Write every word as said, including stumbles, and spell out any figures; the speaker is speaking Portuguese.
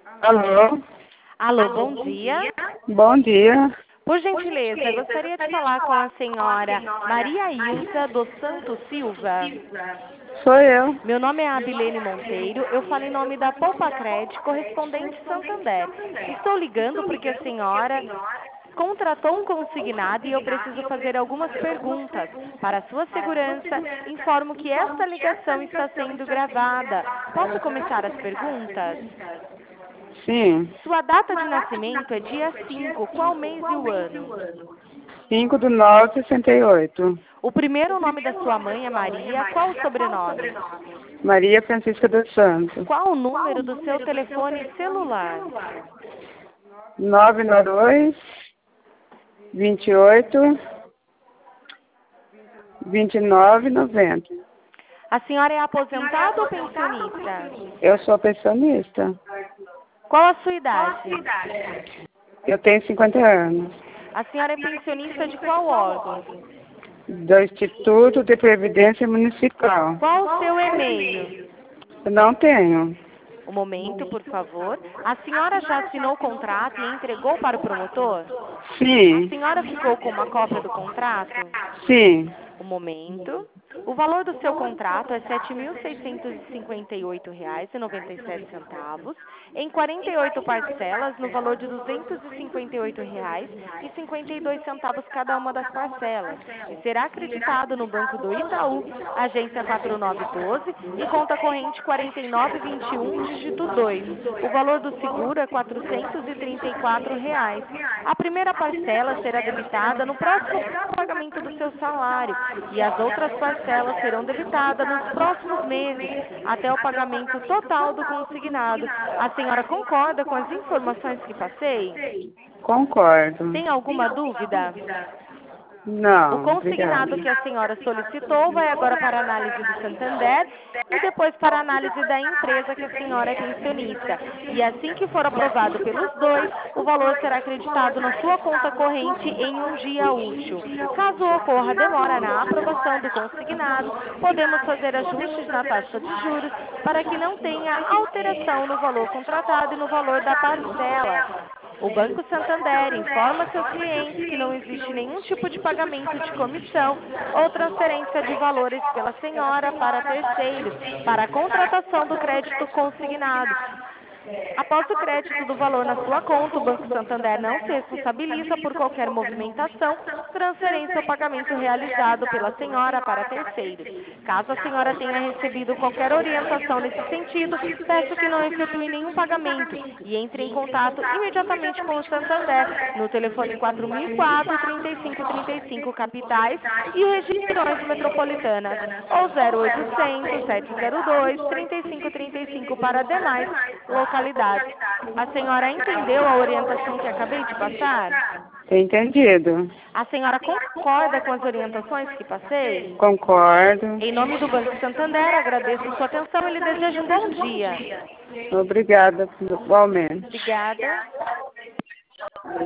Alô? Alô, bom dia. Bom dia. Por gentileza, gostaria de falar com a senhora Maria Ilza dos Santos Silva. Sou eu. Meu nome é Abilene Monteiro, eu falo em nome da Poupa Cred, correspondente Santander. Estou ligando porque a senhora contratou um consignado e eu preciso fazer algumas perguntas. Para sua segurança, informo que esta ligação está sendo gravada. Posso começar as perguntas? Sim. Sua data de nascimento é dia cinco. Qual mês e o ano? cinco de nove de sessenta e oito. O primeiro nome da sua mãe é Maria. Qual o sobrenome? Maria Francisca dos Santos. Qual o número do seu telefone celular? nove nove dois, vinte e oito, vinte e nove, noventa. A senhora é aposentada ou pensionista? Eu sou pensionista. Qual a sua idade? Eu tenho cinquenta anos. A senhora é pensionista de qual órgão? Do Instituto de Previdência Municipal. Qual o seu e-mail? Eu não tenho. Um momento, por favor. A senhora já assinou o contrato e entregou para o promotor? A Sim. senhora ficou com uma cópia do contrato? Sim. Um momento. O valor do seu contrato é sete mil seiscentos e cinquenta e oito reais e noventa e sete centavos, em quarenta e oito parcelas, no valor de duzentos e cinquenta e oito reais e cinquenta e dois centavos cada uma das parcelas, e será acreditado no Banco do Itaú, agência quatro nove um dois e conta corrente quarenta e nove vinte e um, dígito dois. O valor do seguro é quatrocentos e trinta e quatro reais. A primeira parcela será debitada no próximo pagamento do seu salário e as outras parcelas serão debitadas nos próximos meses, até o pagamento total do consignado. A senhora concorda com as informações que passei? Concordo. Tem alguma dúvida? O Não, obrigada. consignado que a senhora solicitou vai agora para a análise do Santander e depois para a análise da empresa que a senhora é pensionista. E assim que for aprovado pelos dois, o valor será acreditado na sua conta corrente em um dia útil. Caso ocorra demora na aprovação do consignado, podemos fazer ajustes na taxa de juros para que não tenha alteração no valor contratado e no valor da parcela. O Banco Santander informa seus clientes que não existe nenhum tipo de pagamento de comissão ou transferência de valores pela senhora para terceiros para a contratação do crédito consignado. Após o crédito do valor na sua conta, o Banco Santander não se responsabiliza por qualquer movimentação, transferência ou pagamento realizado pela senhora para terceiros. Caso a senhora tenha recebido qualquer orientação nesse sentido, peço que não efetue nenhum pagamento e entre em contato imediatamente com o Santander no telefone quatro mil e quatro, trinta e cinco trinta e cinco capitais e regiões metropolitanas ou zero oitocentos, sete zero dois, trinta e cinco trinta e cinco para demais localidades. A senhora entendeu a orientação que acabei de passar? Entendido. A senhora concorda com as orientações que passei? Concordo. Em nome do Banco Santander, agradeço sua atenção e lhe desejo um bom dia. Obrigada, igualmente. Obrigada.